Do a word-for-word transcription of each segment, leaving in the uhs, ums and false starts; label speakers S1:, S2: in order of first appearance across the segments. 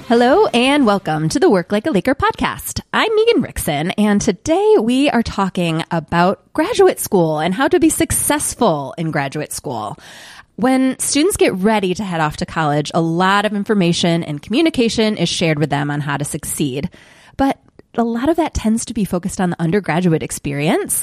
S1: Hello and welcome to the Work Like a Laker podcast. I'm Megan Rickson, and today we are talking about graduate school and how to be successful in graduate school. When students get ready to head off to college, a lot of information and communication is shared with them on how to succeed. But a lot of that tends to be focused on the undergraduate experience.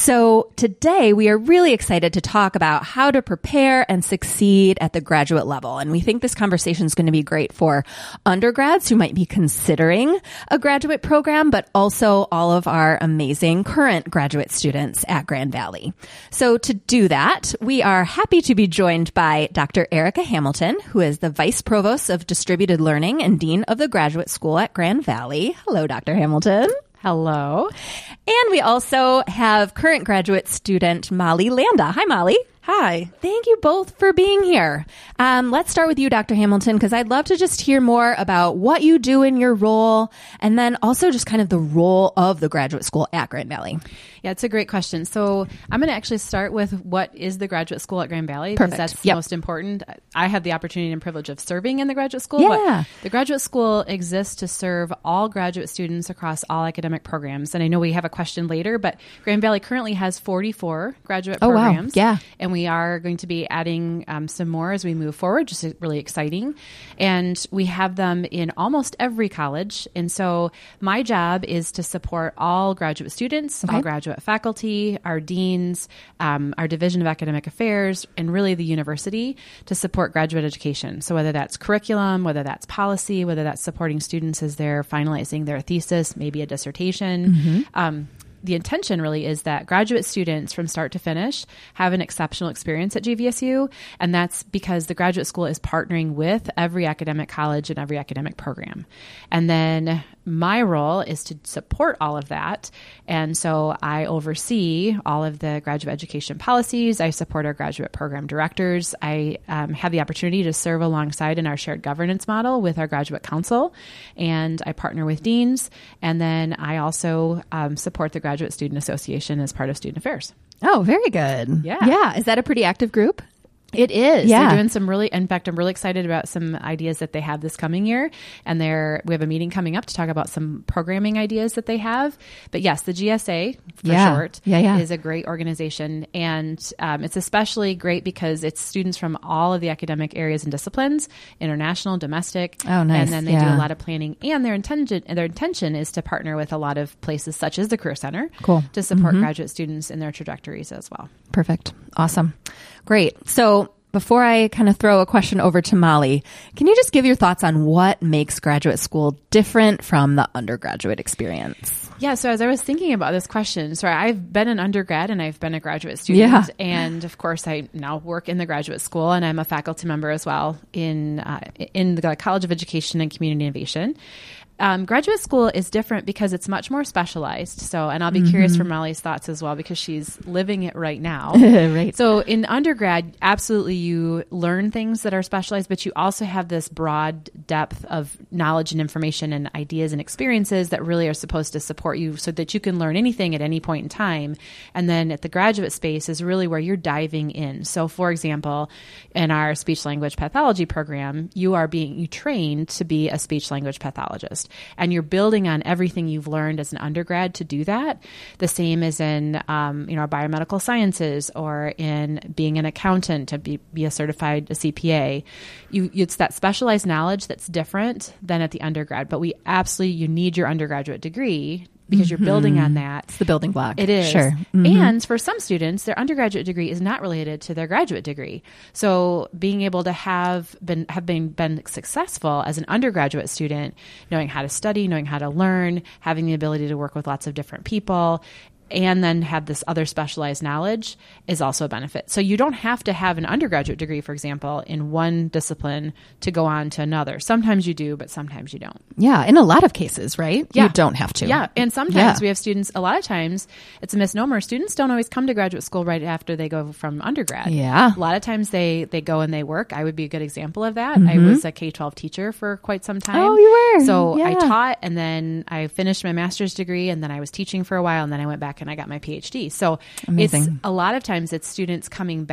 S1: So today we are really excited to talk about how to prepare and succeed at the graduate level. And we think this conversation is going to be great for undergrads who might be considering a graduate program, but also all of our amazing current graduate students at Grand Valley. So to do that, we are happy to be joined by Doctor Erica Hamilton, who is the Vice Provost of Distributed Learning and Dean of the Graduate School at Grand Valley. Hello, Doctor Hamilton.
S2: Hello.
S1: And we also have current graduate student Molly Landa. Hi, Molly.
S2: Hi.
S1: Thank you both for being here. Um, let's start with you, Doctor Hamilton, because I'd love to just hear more about what you do in your role, and then also just kind of the role of the graduate school at Grand Valley.
S2: Yeah, it's a great question. So I'm going to actually start with what is the graduate school at Grand Valley,
S1: Perfect.
S2: because that's
S1: Yep.
S2: most important. I have the opportunity and privilege of serving in the graduate school.
S1: Yeah.
S2: But the graduate school exists to serve all graduate students across all academic programs. And I know we have a question later, but Grand Valley currently has forty-four graduate
S1: Oh, wow.
S2: programs.
S1: Yeah.
S2: And we are going to be adding um, some more as we move forward, just really exciting. And we have them in almost every college. And so my job is to support all graduate students,
S1: Okay.
S2: all graduate faculty, our deans, um, our Division of Academic Affairs, and really the university to support graduate education. So whether that's curriculum, whether that's policy, whether that's supporting students as they're finalizing their thesis, maybe a dissertation,
S1: Mm-hmm.
S2: um, the intention really is that graduate students from start to finish have an exceptional experience at G V S U. And that's because the graduate school is partnering with every academic college and every academic program. And then my role is to support all of that. And so I oversee all of the graduate education policies. I support our graduate program directors. I um, have the opportunity to serve alongside in our shared governance model with our graduate council. And I partner with deans. And then I also um, support the Graduate Student Association as part of Student Affairs.
S1: Oh, very good.
S2: Yeah.
S1: Yeah. Is that a pretty active group?
S2: It is.
S1: Yeah.
S2: They're doing some really, in fact, I'm really excited about some ideas that they have this coming year. And they're, we have a meeting coming up to talk about some programming ideas that they have. But yes, the G S A, for
S1: Yeah.
S2: short,
S1: Yeah, yeah.
S2: is a great organization. And um, it's especially great because it's students from all of the academic areas and disciplines, international, domestic.
S1: Oh, nice.
S2: And then they
S1: Yeah.
S2: do a lot of planning. And their intention, their intention is to partner with a lot of places such as the Career Center
S1: Cool.
S2: to support
S1: Mhm.
S2: graduate students in their trajectories as well.
S1: Perfect. Awesome. Great. So before I kind of throw a question over to Molly, can you just give your thoughts on what makes graduate school different from the undergraduate experience?
S2: Yeah, so as I was thinking about this question, so I've been an undergrad and I've been a graduate student.
S1: Yeah.
S2: And of course, I now work in the graduate school and I'm a faculty member as well in, uh, in the College of Education and Community Innovation. Um, graduate school is different because it's much more specialized. So, and I'll be mm-hmm. curious for Molly's thoughts as well, because she's living it right now.
S1: Right.
S2: So in undergrad, absolutely you learn things that are specialized, but you also have this broad depth of knowledge and information and ideas and experiences that really are supposed to support you so that you can learn anything at any point in time. And then at the graduate space is really where you're diving in. So for example, in our speech language pathology program, you are being, you trained to be a speech language pathologist. And you're building on everything you've learned as an undergrad to do that. The same as in, um, you know, biomedical sciences or in being an accountant to be, be a certified a C P A. You, it's that specialized knowledge that's different than at the undergrad. But we absolutely, you need your undergraduate degree because you're building on that.
S1: It's the building block.
S2: It is.
S1: Sure. Mm-hmm.
S2: And for some students, their undergraduate degree is not related to their graduate degree. So being able to have been have been, been successful as an undergraduate student, knowing how to study, knowing how to learn, having the ability to work with lots of different people, and then have this other specialized knowledge is also a benefit. So you don't have to have an undergraduate degree, for example, in one discipline to go on to another. Sometimes you do, but sometimes you don't.
S1: Yeah. In a lot of cases, right?
S2: Yeah.
S1: You don't have to.
S2: Yeah. And sometimes
S1: Yeah.
S2: we have students, a lot of times it's a misnomer. Students don't always come to graduate school right after they go from undergrad.
S1: Yeah.
S2: A lot of times they, they go and they work. I would be a good example of that.
S1: Mm-hmm.
S2: I was a K twelve teacher for quite some time.
S1: Oh, you were?
S2: So I
S1: Yeah.
S2: taught, and then I finished my master's degree, and then I was teaching for a while, and then I went back and I got my PhD. So
S1: Amazing.
S2: it's a lot of times it's students coming back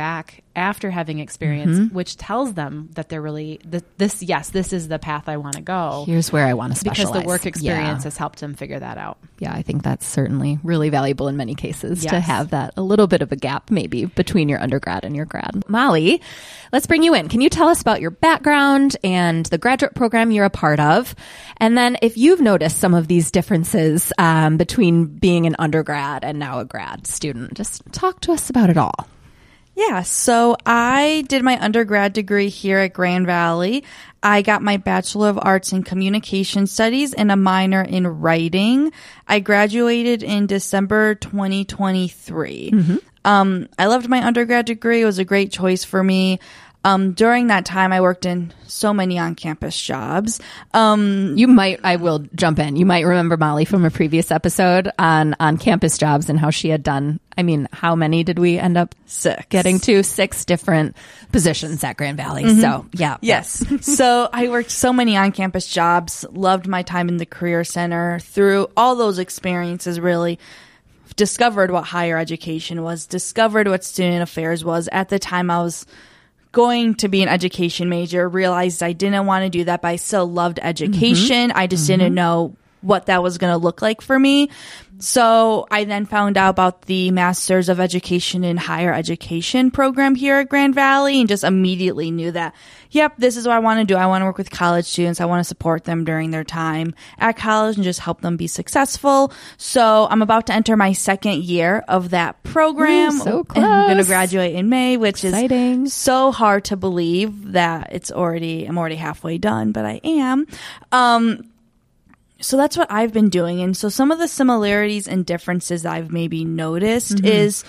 S2: after having experience, mm-hmm. which tells them that they're really, that this, yes, this is the path I want to go.
S1: Here's where I want to specialize.
S2: Because the work experience
S1: yeah.
S2: has helped them figure that out.
S1: Yeah, I think that's certainly really valuable in many cases
S2: yes.
S1: to have that a little bit of a gap maybe between your undergrad and your grad. Molly, let's bring you in. Can you tell us about your background and the graduate program you're a part of? And then if you've noticed some of these differences um, between being an undergrad and now a grad student, just talk to us about it all.
S3: Yeah, so I did my undergrad degree here at Grand Valley. I got my Bachelor of Arts in Communication Studies and a minor in writing. I graduated in December twenty twenty-three. Mm-hmm. Um, I loved my undergrad degree. It was a great choice for me. Um, during that time, I worked in so many on-campus jobs. Um,
S1: you might, I will jump in. You might remember Molly from a previous episode on on-campus jobs and how she had done, I mean, how many did we end up
S3: six.
S1: getting to? Six different positions at Grand Valley. Mm-hmm. So, yeah.
S3: Yes. So I worked so many on-campus jobs, loved my time in the Career Center. Through all those experiences, really discovered what higher education was, discovered what student affairs was. At the time, I was going to be an education major, realized I didn't want to do that, but I still loved education. Mm-hmm. I just mm-hmm. didn't know what that was going to look like for me. So I then found out about the Masters of Education in Higher Education program here at Grand Valley and just immediately knew that, yep, this is what I want to do. I want to work with college students. I want to support them during their time at college and just help them be successful. So I'm about to enter my second year of that program.
S1: Ooh, so close.
S3: And I'm going to graduate in May, which
S1: Exciting.
S3: Is so hard to believe that it's already, I'm already halfway done, but I am. Um, So that's what I've been doing. And so some of the similarities and differences I've maybe noticed mm-hmm. is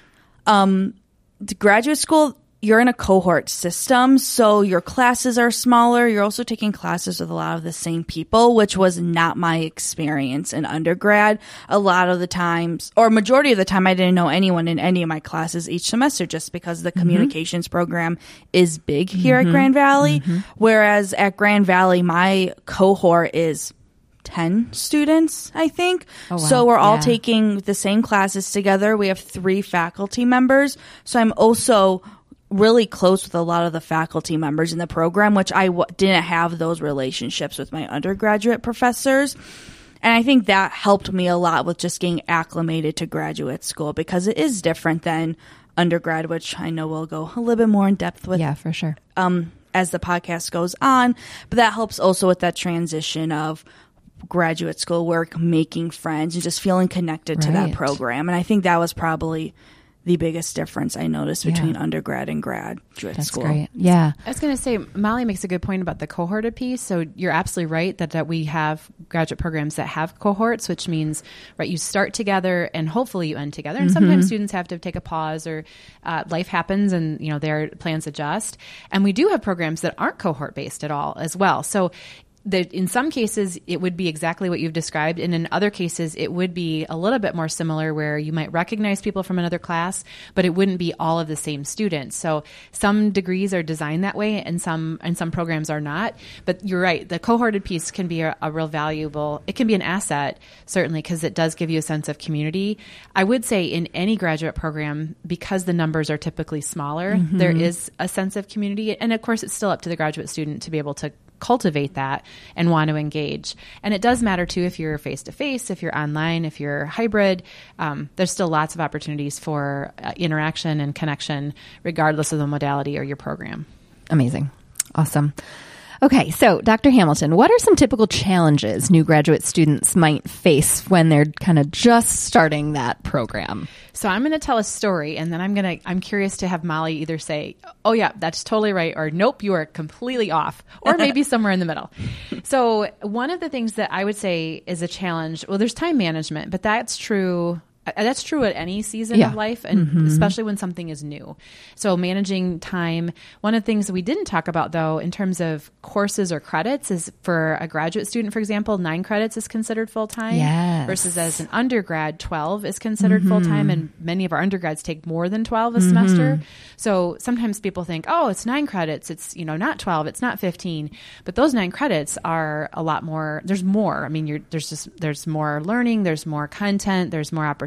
S3: um, the graduate school, you're in a cohort system. So your classes are smaller. You're also taking classes with a lot of the same people, which was not my experience in undergrad. A lot of the times, or majority of the time, I didn't know anyone in any of my classes each semester just because the mm-hmm. communications program is big here mm-hmm. at Grand Valley. Mm-hmm. Whereas at Grand Valley, my cohort is ten students, I think. Oh, wow. So we're all yeah. taking the same classes together. We have three faculty members. So I'm also really close with a lot of the faculty members in the program, which I w- didn't have those relationships with my undergraduate professors. And I think that helped me a lot with just getting acclimated to graduate school because it is different than undergrad, which I know we'll go a little bit more in depth with.
S1: Yeah, for sure.
S3: Um, as the podcast goes on. But that helps also with that transition of graduate school work, making friends, and just feeling connected right. to that program. And I think that was probably the biggest difference I noticed between yeah. undergrad and graduate
S1: That's
S3: school.
S1: Great. Yeah.
S2: I was going to say, Molly makes a good point about the cohorted piece. So you're absolutely right that, that we have graduate programs that have cohorts, which means, right, you start together and hopefully you end together. And mm-hmm. sometimes students have to take a pause or uh, life happens and, you know, their plans adjust. And we do have programs that aren't cohort based at all as well. So that in some cases, it would be exactly what you've described. And in other cases, it would be a little bit more similar where you might recognize people from another class, but it wouldn't be all of the same students. So some degrees are designed that way and some and some programs are not. But you're right. The cohorted piece can be a, a real valuable, it can be an asset, certainly, because it does give you a sense of community. I would say in any graduate program, because the numbers are typically smaller, mm-hmm. there is a sense of community. And of course, it's still up to the graduate student to be able to cultivate that and want to engage. And it does matter too if you're face-to-face, if you're online, if you're hybrid. Um, there's still lots of opportunities for uh, interaction and connection regardless of the modality or your program.
S1: Amazing. Awesome. Okay, so Doctor Hamilton, what are some typical challenges new graduate students might face when they're kind of just starting that program?
S2: So I'm going to tell a story, and then I'm going to I'm curious to have Molly either say, "Oh yeah, that's totally right," or "Nope, you are completely off," or maybe somewhere in the middle. So one of the things that I would say is a challenge. Well, there's time management, but that's true. That's true at any season yeah. of life, and mm-hmm. especially when something is new. So managing time. One of the things that we didn't talk about, though, in terms of courses or credits is for a graduate student, for example, nine credits is considered full-time
S1: yes.
S2: versus as an undergrad, twelve is considered mm-hmm. full-time. And many of our undergrads take more than twelve a mm-hmm. semester. So sometimes people think, oh, it's nine credits. It's, you know, not twelve. It's not fifteen. But those nine credits are a lot more. There's more. I mean, you're, there's just, there's more learning. There's more content. There's more opportunity.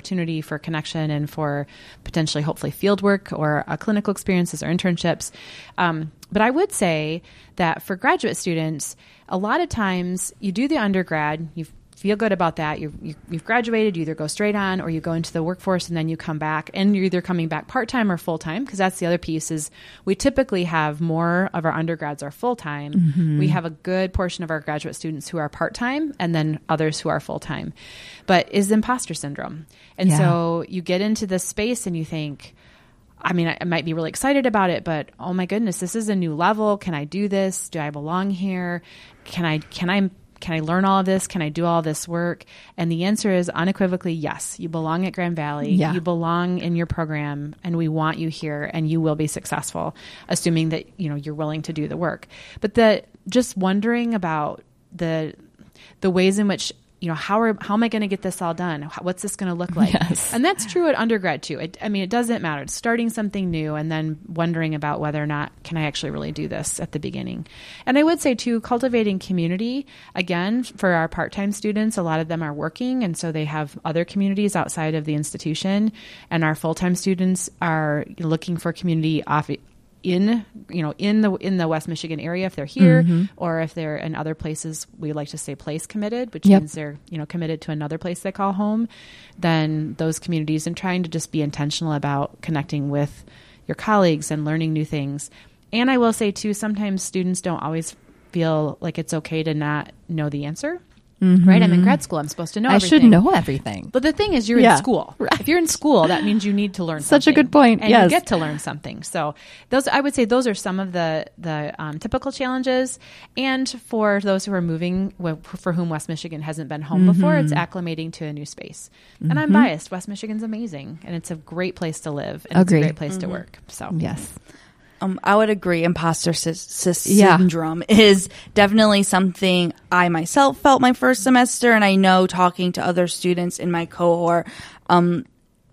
S2: opportunity for connection and for potentially, hopefully, field work or uh, clinical experiences or internships. Um, but I would say that for graduate students, a lot of times you do the undergrad, you feel good about that. You've, you, you've graduated, you either go straight on or you go into the workforce and then you come back, and you're either coming back part-time or full-time, because that's the other piece is we typically have more of our undergrads are full-time. Mm-hmm. We have a good portion of our graduate students who are part-time and then others who are full-time, but is imposter syndrome. And yeah. so you get into this space and you think, I mean, I, I might be really excited about it, but oh my goodness, this is a new level. Can I do this? Do I belong here? Can I, can I, Can I learn all of this? Can I do all this work? And the answer is unequivocally yes. You belong at Grand Valley.
S1: Yeah.
S2: You belong in your program, and we want you here, and you will be successful, assuming that, you know, you're willing to do the work. But the just wondering about the the ways in which, you know, how are how am I going to get this all done? How, what's this going to look like?
S1: Yes.
S2: And that's true at undergrad too. It, I mean, it doesn't matter. It's starting something new and then wondering about whether or not can I actually really do this at the beginning. And I would say too, cultivating community, again, for our part-time students, a lot of them are working, and so they have other communities outside of the institution. And our full-time students are looking for community off in, you know, in the, in the West Michigan area, if they're here, mm-hmm. or if they're in other places, we like to say place committed, which yep. means they're, you know, committed to another place they call home, then those communities, and trying to just be intentional about connecting with your colleagues and learning new things. And I will say too, sometimes students don't always feel like it's okay to not know the answer. Mm-hmm. Right? I'm in grad school. I'm supposed to know
S1: I
S2: everything.
S1: should know everything.
S2: But the thing is, you're
S1: yeah.
S2: in school.
S1: Right.
S2: If you're in school, that means you need to learn
S1: Such
S2: something.
S1: a good point.
S2: And
S1: yes.
S2: you get to learn something. So those, I would say those are some of the, the um, typical challenges. And for those who are moving, for whom West Michigan hasn't been home mm-hmm. before, it's acclimating to a new space. Mm-hmm. And I'm biased. West Michigan's amazing. And it's a great place to live. And
S1: Agreed.
S2: It's a great place mm-hmm. to work. So
S1: yes.
S3: Um, I would agree. Imposter sy- sy-
S1: yeah.
S3: syndrome is definitely something I myself felt my first semester, and I know talking to other students in my cohort, um,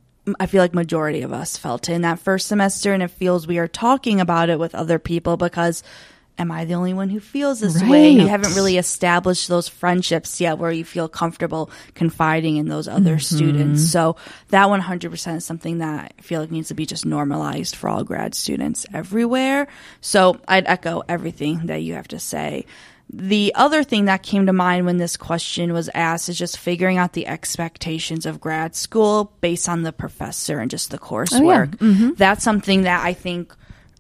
S3: I feel like majority of us felt it in that first semester, and it feels we are talking about it with other people because am I the only one who feels this
S1: right.
S3: way? You haven't really established those friendships yet where you feel comfortable confiding in those other mm-hmm. students. So that one hundred percent is something that I feel like needs to be just normalized for all grad students everywhere. So I'd echo everything that you have to say. The other thing that came to mind when this question was asked is just figuring out the expectations of grad school based on the professor and just the coursework.
S1: Oh, yeah. mm-hmm.
S3: That's something that I think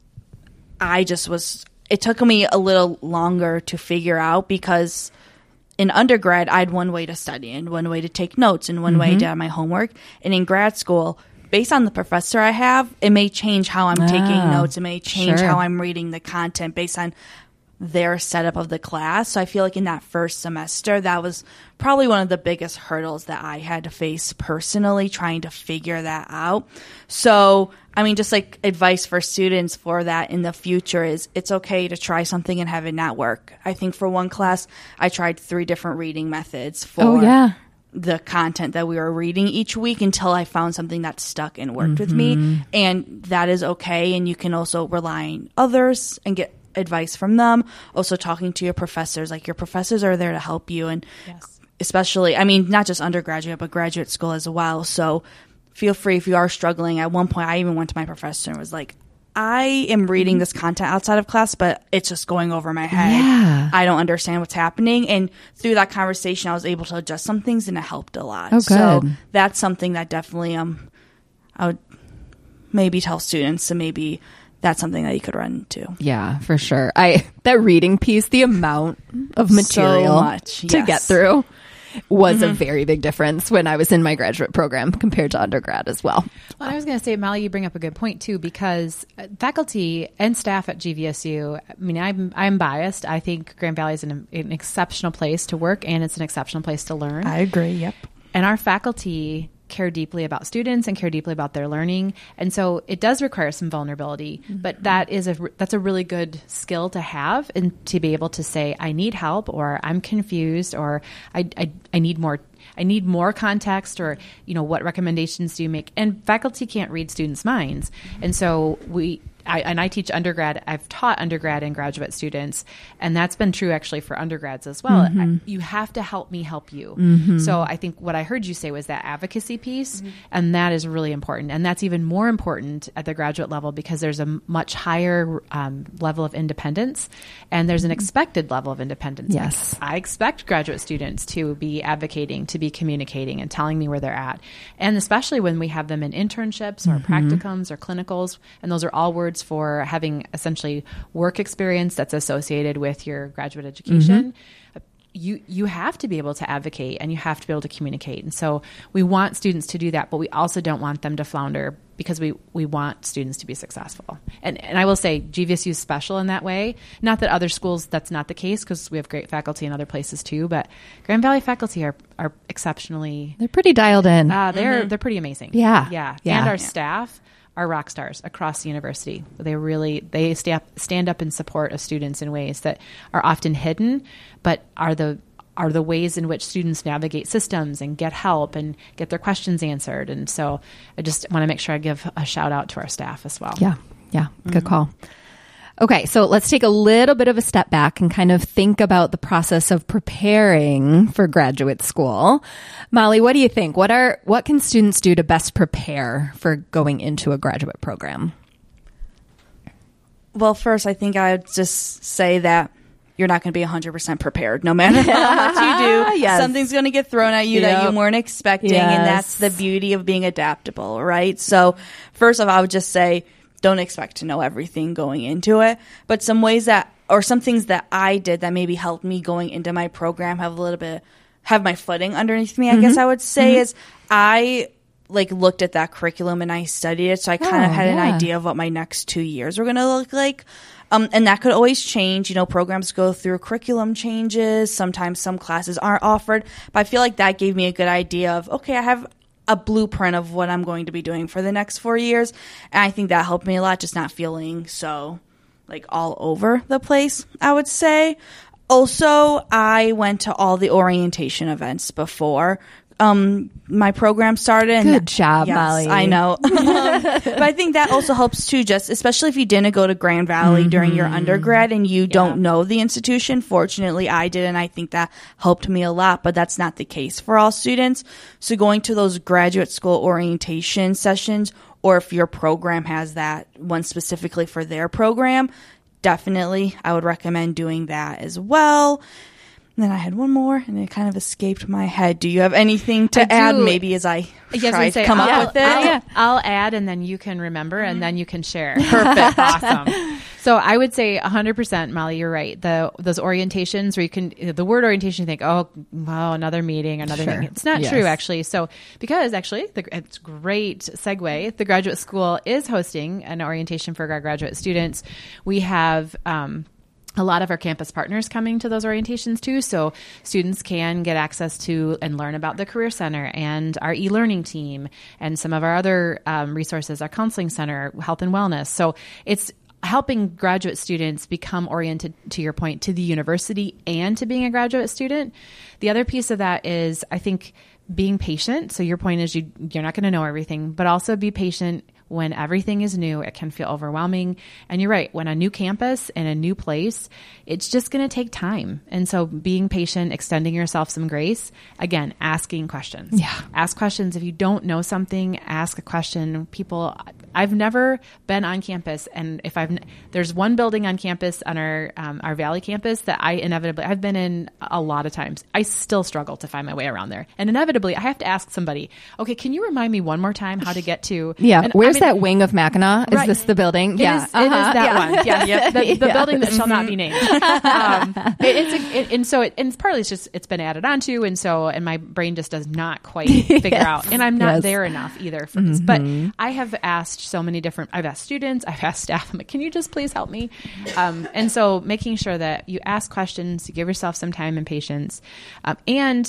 S3: I just was... It took me a little longer to figure out because in undergrad, I had one way to study and one way to take notes and one mm-hmm. way to have my homework. And in grad school, based on the professor I have, it may change how I'm oh, taking notes. It may change
S1: sure.
S3: how I'm reading the content based on their setup of the class. So I feel like in that first semester, that was probably one of the biggest hurdles that I had to face personally, trying to figure that out. So, I mean, just like advice for students for that in the future is it's okay to try something and have it not work. I think for one class, I tried three different reading methods for
S1: oh, yeah.
S3: the content that we were reading each week until I found something that stuck and worked mm-hmm. with me. And that is okay. And you can also rely on others and get advice from them. Also talking to your professors, like your professors are there to help you. And
S2: yes.
S3: especially, I mean, not just undergraduate, but graduate school as well. So feel free if you are struggling. At one point, I even went to my professor and was like, I am reading this content outside of class, but it's just going over my head.
S1: Yeah.
S3: I don't understand what's happening. And through that conversation, I was able to adjust some things and it helped a lot.
S1: Oh, good.
S3: So that's something that definitely um, I would maybe tell students to maybe that's something that you could run into.
S1: Yeah, for sure. I that reading piece, the amount of material
S3: so much,
S1: to
S3: yes.
S1: get through was
S3: mm-hmm.
S1: a very big difference when I was in my graduate program compared to undergrad as well.
S2: Well, I was going to say, Molly, you bring up a good point too, because faculty and staff at G V S U, I mean, I'm I'm biased. I think Grand Valley is an, an exceptional place to work, and it's an exceptional place to learn.
S3: I agree. Yep.
S2: And our faculty care deeply about students and care deeply about their learning. And so it does require some vulnerability, mm-hmm. but that is a, that's a really good skill to have, and to be able to say, I need help, or I'm confused, or I, I, I need more, I need more context, or, you know, what recommendations do you make? And faculty can't read students' minds. And so we, I, and I teach undergrad. I've taught undergrad and graduate students, and that's been true actually for undergrads as well.
S1: Mm-hmm.
S2: I, you have to help me help you.
S1: Mm-hmm.
S2: So I think what I heard you say was that advocacy piece, mm-hmm. and that is really important. And that's even more important at the graduate level because there's a much higher um, level of independence, and there's an expected level of independence.
S1: Yes.
S2: I expect graduate students to be advocating, to be communicating, and telling me where they're at. And especially when we have them in internships or
S1: mm-hmm.
S2: practicums or clinicals, and those are all words for having essentially work experience that's associated with your graduate education. Mm-hmm. You you have to be able to advocate and you have to be able to communicate. And so we want students to do that, but we also don't want them to flounder because we, we want students to be successful. And and I will say G V S U is special in that way. Not that other schools that's not the case because we have great faculty in other places too, but Grand Valley faculty are, are exceptionally...
S1: They're pretty dialed in.
S2: Uh, they're
S3: mm-hmm.
S2: they're pretty amazing.
S1: Yeah.
S2: Yeah.
S1: Yeah.
S2: And our
S3: yeah.
S2: staff are rock stars across the university. They really, they stay up, stand up in support of students in ways that are often hidden, but are the are the ways in which students navigate systems and get help and get their questions answered. And so I just want to make sure I give a shout out to our staff as well.
S1: Yeah. Yeah. Good
S3: Mm-hmm.
S1: call. Okay. So let's take a little bit of a step back and kind of think about the process of preparing for graduate school. Molly, what do you think? What are, what can students do to best prepare for going into a graduate program?
S3: Well, first, I think I would just say that you're not going to be one hundred percent prepared no matter what you do.
S1: Yes.
S3: Something's going to get thrown at you that
S1: Yep.
S3: you weren't expecting,
S1: Yes.
S3: and that's the beauty of being adaptable, right? So first off, I would just say don't expect to know everything going into it, but some ways that, or some things that I did that maybe helped me going into my program have a little bit, have my footing underneath me, I mm-hmm. guess I would say, mm-hmm. is I like looked at that curriculum and I studied it. So I kind
S1: Oh,
S3: of had
S1: yeah.
S3: an idea of what my next two years were going to look like. Um, and that could always change. You know, programs go through curriculum changes. Sometimes some classes aren't offered. But I feel like that gave me a good idea of, okay, I have a blueprint of what I'm going to be doing for the next four years. And I think that helped me a lot, just not feeling so like all over the place, I would say. Also, I went to all the orientation events before um my program started. And
S1: Good job,
S3: yes,
S1: Molly.
S3: I know. um, but I think that also helps too, just especially if you didn't go to Grand Valley mm-hmm. during your undergrad and you yeah. don't know the institution. Fortunately, I did, and I think that helped me a lot, but that's not the case for all students. So going to those graduate school orientation sessions, or if your program has that one specifically for their program, definitely I would recommend doing that as well. And then I had one more, and it kind of escaped my head. Do you have anything to
S2: I
S3: add?
S2: do.
S3: Maybe as I
S2: Yes,
S3: try
S2: I
S3: to
S2: say,
S3: come
S2: I'll,
S3: up with it.
S2: I'll, yeah, I'll add, and then you can remember, and then you can share. Perfect, awesome. So I would say one hundred percent, Molly. You're right. The those orientations where you can the word orientation, you think, oh, wow, another meeting, another
S1: Sure.
S2: meeting. It's not
S1: Yes.
S2: true, actually. So because actually, the, it's great segue. The graduate school is hosting an orientation for our graduate students. We have. Um, A lot of our campus partners coming to those orientations too, so students can get access to and learn about the Career Center and our e-learning team and some of our other um, resources, our counseling center, health and wellness. So it's helping graduate students become oriented, to your point, to the university and to being a graduate student. The other piece of that is, I think, being patient. So your point is you, you're not going to know everything, but also be patient. When everything is new, it can feel overwhelming. And you're right, when a new campus and a new place, it's just going to take time. And so being patient, extending yourself some grace, again, asking questions.
S1: Yeah.
S2: Ask questions. If you don't know something, ask a question. People, I've never been on campus. And if I've, there's one building on campus, on our, um, our Valley campus that I inevitably, I've been in a lot of times. I still struggle to find my way around there. And inevitably I have to ask somebody, okay, can you remind me one more time how to get to,
S1: Yeah.
S2: and,
S1: Where's
S2: I mean,
S1: that wing of Mackinac? Is
S2: Right.
S1: this the building?
S2: It
S1: yeah.
S2: is, it is
S1: Uh-huh.
S2: that
S1: Yeah.
S2: one. Yeah, yep. The, the
S1: Yeah.
S2: building that shall not be named. Um, it, it's a, it, and so it, and it's partly it's just it's been added onto, and so and my brain just does not quite figure
S1: Yes.
S2: out, and I'm not
S1: Yes.
S2: there enough either for this. But I have asked so many different. I've asked students, I've asked staff. I'm like, can you just please help me? Um, and so making sure that you ask questions, you give yourself some time and patience, um, and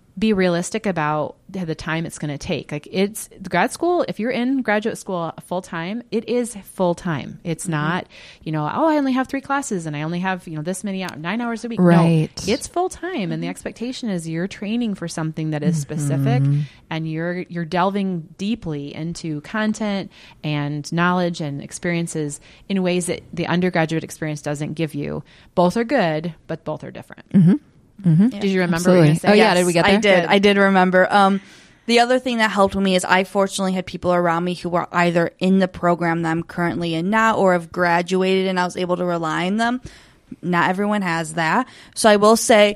S2: be realistic about the time it's going to take. Like it's grad school. If you're in graduate school full time, it is full time. It's mm-hmm. not, you know, oh, I only have three classes and I only have, you know, this many hours, nine hours a week.
S1: Right.
S2: No, it's full time. Mm-hmm. And the expectation is you're training for something that is mm-hmm. specific, and you're, you're delving deeply into content and knowledge and experiences in ways that the undergraduate experience doesn't give you. Both are good, but both are different.
S1: Mm-hmm. Mm-hmm.
S2: Yeah. Did you remember
S1: Absolutely.
S2: what you were saying?
S1: Oh, yeah.
S3: Yes,
S1: Did we get there?
S3: I did.
S2: Good.
S3: I did remember. Um, the other thing that helped me is I fortunately had people around me who were either in the program that I'm currently in now or have graduated, and I was able to rely on them. Not everyone has that. So I will say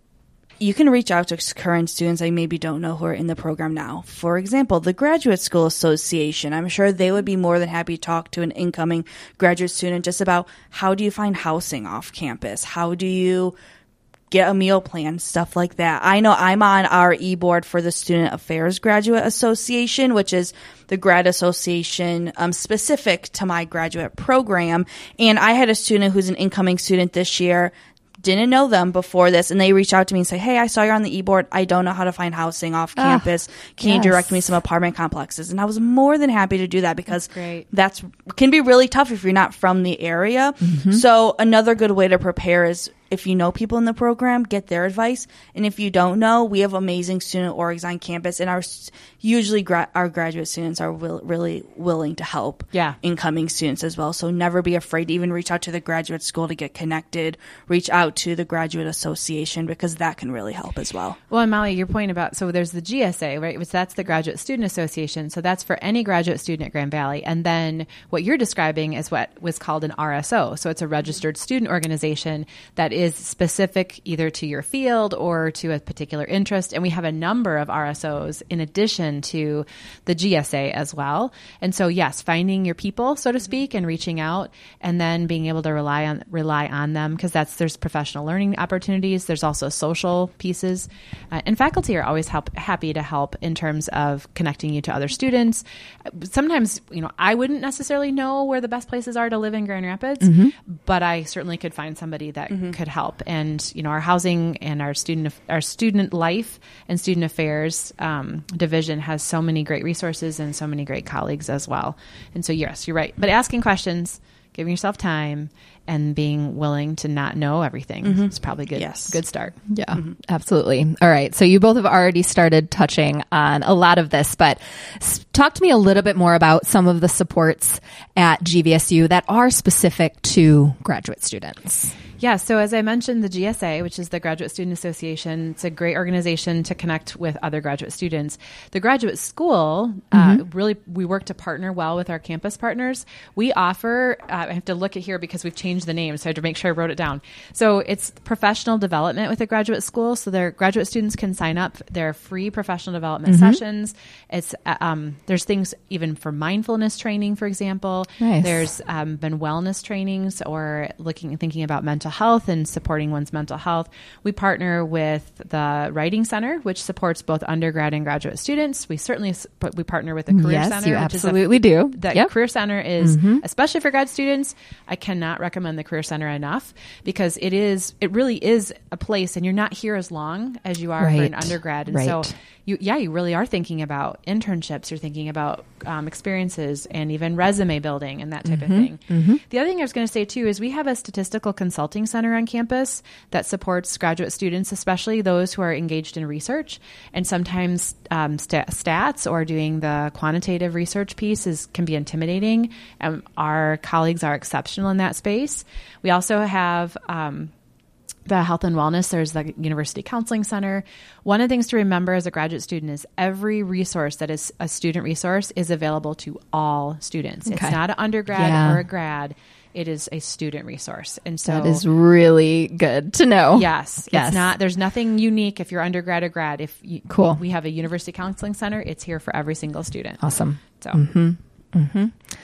S3: you can reach out to current students I maybe don't know who are in the program now. For example, the Graduate School Association. I'm sure they would be more than happy to talk to an incoming graduate student just about how do you find housing off campus? How do you get a meal plan, stuff like that. I know I'm on our e-board for the Student Affairs Graduate Association, which is the grad association um, specific to my graduate program. And I had a student who's an incoming student this year, didn't know them before this, and they reached out to me and say, hey, I saw you're on the e-board. I don't know how to find housing off
S1: Ah,
S3: campus. Can
S1: yes.
S3: you direct me to some apartment complexes? And I was more than happy to do that because
S2: That's great.
S3: that's can be really tough if you're not from the area.
S1: Mm-hmm.
S3: So another good way to prepare is if you know people in the program, get their advice. And if you don't know, we have amazing student orgs on campus, and our usually gra- our graduate students are will, really willing to help
S2: Yeah.
S3: incoming students as well. So never be afraid to even reach out to the graduate school to get connected. Reach out to the graduate association because that can really help as well.
S2: Well, and Molly, your point about, so there's the G S A, right? Which that's the Graduate Student Association. So that's for any graduate student at Grand Valley. And then what you're describing is what was called an R S O. So it's a registered student organization that is specific either to your field or to a particular interest. And we have a number of R S Os in addition to the G S A as well. And so, yes, finding your people, so to speak, and reaching out, and then being able to rely on rely on them, because that's there's professional learning opportunities. There's also social pieces, uh, and faculty are always help, happy to help in terms of connecting you to other students. Sometimes, you know, I wouldn't necessarily know where the best places are to live in Grand Rapids, mm-hmm. but I certainly could find somebody that mm-hmm. could help. And you know, our housing and our student our student life and student affairs um, division has so many great resources and so many great colleagues as well. And so, yes, you're right. But asking questions, giving yourself time, and being willing to not know everything mm-hmm. is probably good.
S3: Yes.
S2: Good start.
S1: Yeah, mm-hmm. absolutely. All right. So you both have already started touching on a lot of this, but s- talk to me a little bit more about some of the supports at G V S U that are specific to graduate students.
S2: Yeah, so as I mentioned, the G S A, which is the Graduate Student Association, it's a great organization to connect with other graduate students. The graduate school, mm-hmm. uh, really, we work to partner well with our campus partners. We offer, uh, I have to look at here because we've changed the name, so I had to make sure I wrote it down. So it's professional development with the graduate school. So their graduate students can sign up. They're free professional development mm-hmm. sessions. It's uh, um, there's things even for mindfulness training, for example.
S1: Nice.
S2: There's um, been wellness trainings or looking thinking about mental health and supporting one's mental health. We partner with the Writing Center, which supports both undergrad and graduate students. We certainly we partner with the Career
S1: yes,
S2: Center.
S1: you
S2: which
S1: absolutely
S2: is a,
S1: do.
S2: The
S1: yep.
S2: Career Center is,
S1: mm-hmm.
S2: especially for grad students, I cannot recommend the Career Center enough because it is, it really is a place, and you're not here as long as you are
S1: right.
S2: for an undergrad. And
S1: right.
S2: so you, yeah, you really are thinking about internships. You're thinking about um, experiences and even resume building and that type
S1: mm-hmm.
S2: of thing.
S1: Mm-hmm.
S2: The other thing I was going to say too is we have a statistical consulting center on campus that supports graduate students, especially those who are engaged in research. And sometimes um, st- stats or doing the quantitative research piece is, can be intimidating. Um, our colleagues are exceptional in that space. We also have um, the health and wellness. There's the University Counseling Center. One of the things to remember as a graduate student is every resource that is a student resource is available to all students.
S1: Okay.
S2: It's not an undergrad
S1: yeah.
S2: or a grad. It is a student resource. And so
S1: that is really good to know.
S2: Yes.
S1: Yes.
S2: It's not, there's nothing unique if you're undergrad or grad. If you,
S1: cool.
S2: we have a University Counseling Center, it's here for every single student.
S1: Awesome.
S2: So,
S1: mm-hmm. Mm-hmm.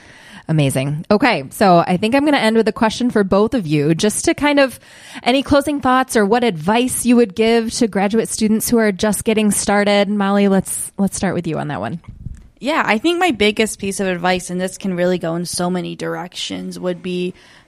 S1: Amazing. Okay. So I think I'm going to end with a question for both of you, just to kind of any closing thoughts or what advice you would give to graduate students who are just getting started. Molly, let's, let's start with you on that one.
S3: Yeah, I think my biggest piece of advice, and this can really go in so many directions, would be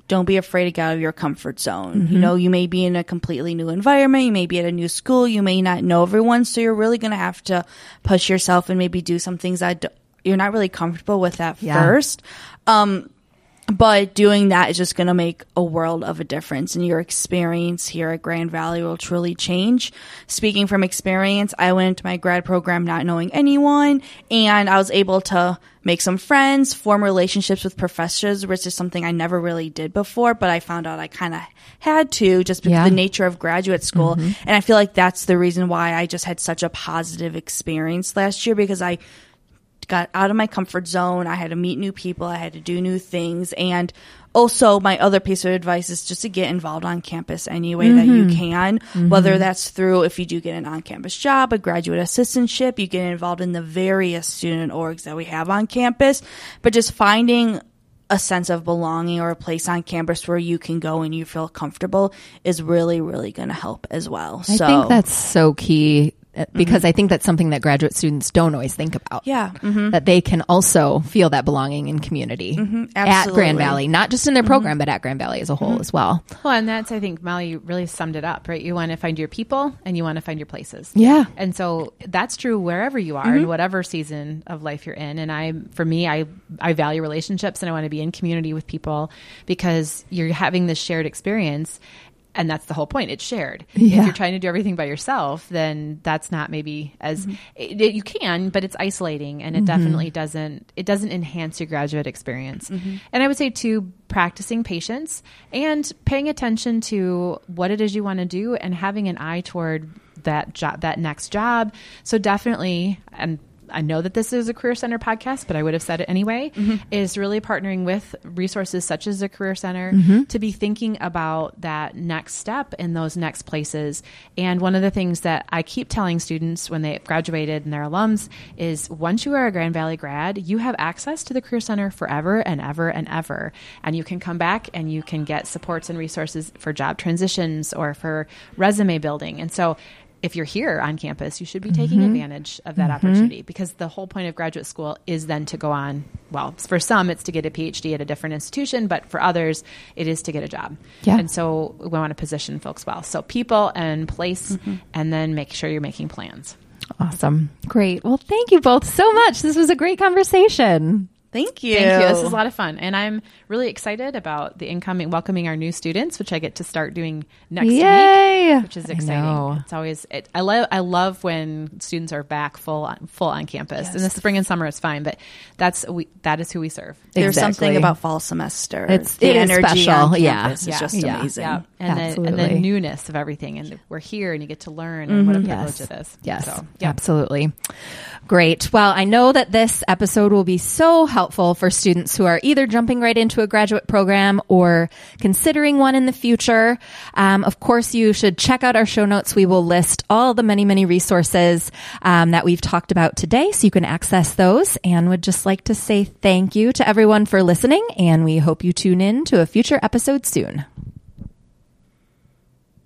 S3: don't be afraid to get out of your comfort zone. Mm-hmm. You know, you may be in a completely new environment. You may be at a new school. You may not know everyone. So you're really going to have to push yourself and maybe do some things that you're not really comfortable with at yeah. first. Um, But doing that is just going to make a world of a difference, and your experience here at Grand Valley will truly change. Speaking from experience, I went into my grad program not knowing anyone, and I was able to make some friends, form relationships with professors, which is something I never really did before, but I found out I kind of had to just because
S1: yeah.
S3: of the nature of graduate school. Mm-hmm. And I feel like that's the reason why I just had such a positive experience last year, because I got out of my comfort zone. I had to meet new people. I had to do new things. And also my other piece of advice is just to get involved on campus any way mm-hmm. that you can, mm-hmm. whether that's through, if you do get an on-campus job, a graduate assistantship, you get involved in the various student orgs that we have on campus, but just finding a sense of belonging or a place on campus where you can go and you feel comfortable is really, really going to help as well.
S1: I
S3: so,
S1: think that's so key. Because mm-hmm. I think that's something that graduate students don't always think about.
S3: Yeah. Mm-hmm.
S1: That they can also feel that belonging in community
S3: mm-hmm.
S1: at Grand Valley, not just in their program, mm-hmm. but at Grand Valley as a whole mm-hmm. as well.
S2: Well, and that's, I think, Molly really summed it up, right? You want to find your people and you want to find your places.
S1: Yeah.
S2: And so that's true wherever you are, mm-hmm. in whatever season of life you're in. And I, for me, I, I value relationships and I want to be in community with people because you're having this shared experience. And that's the whole point. It's shared.
S1: Yeah.
S2: If you're trying to do everything by yourself, then that's not maybe as mm-hmm. it, it, you can, but it's isolating, and it mm-hmm. definitely doesn't. It doesn't enhance your graduate experience. Mm-hmm. And I would say too, practicing patience and paying attention to what it is you want to do, and having an eye toward that job, that next job. So definitely, and I know that this is a Career Center podcast, but I would have said it anyway, mm-hmm. is really partnering with resources such as the Career Center mm-hmm. to be thinking about that next step in those next places. And one of the things that I keep telling students when they graduated and they're alums is once you are a Grand Valley grad, you have access to the Career Center forever and ever and ever. And you can come back and you can get supports and resources for job transitions or for resume building. And so if you're here on campus, you should be taking mm-hmm. advantage of that mm-hmm. opportunity, because the whole point of graduate school is then to go on. Well, for some, it's to get a P H D at a different institution, but for others, it is to get a job.
S1: Yeah.
S2: And so we want to position folks well. So people and place, mm-hmm. and then make sure you're making plans.
S1: Awesome. Great. Well, thank you both so much. This was a great conversation.
S3: Thank you.
S2: Thank you. This is a lot of fun. And I'm really excited about the incoming, welcoming our new students, which I get to start doing next
S1: Yay!
S2: week, which is exciting. It's always, it, I love, I love when students are back full on, full on campus.
S3: Yes.
S2: In the spring and summer, it's fine, but that's, we, that is who we serve.
S3: There's
S1: exactly.
S3: something about fall semester.
S1: It's
S3: the
S1: it
S3: energy
S1: special.
S3: on
S1: Yeah.
S3: campus
S2: yeah.
S3: is just
S2: yeah.
S3: amazing.
S2: Yeah. And, the, and the newness of everything. And we're here and you get to learn, and mm-hmm. what a privilege
S1: yes.
S2: it is.
S1: Yes,
S2: so, yeah.
S1: absolutely. Great. Well, I know that this episode will be so helpful for students who are either jumping right into a graduate program or considering one in the future. Um, of course, you should check out our show notes. We will list all the many, many resources um, that we've talked about today, so you can access those. And would just like to say thank you to everyone for listening, and we hope you tune in to a future episode soon.